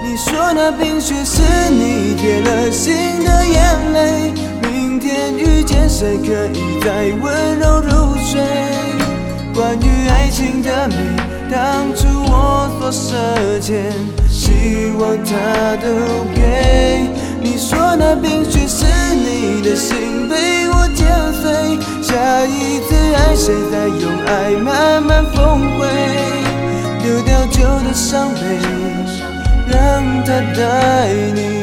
你说那冰雪是你铁了心的眼泪，明天遇见谁可以再温柔入睡？关于爱情的美，当初我所设限，希望他都给。你说那冰雪是你的心被我剪碎，下一次爱谁再用爱慢慢封灰，丢掉旧的伤悲，让它带你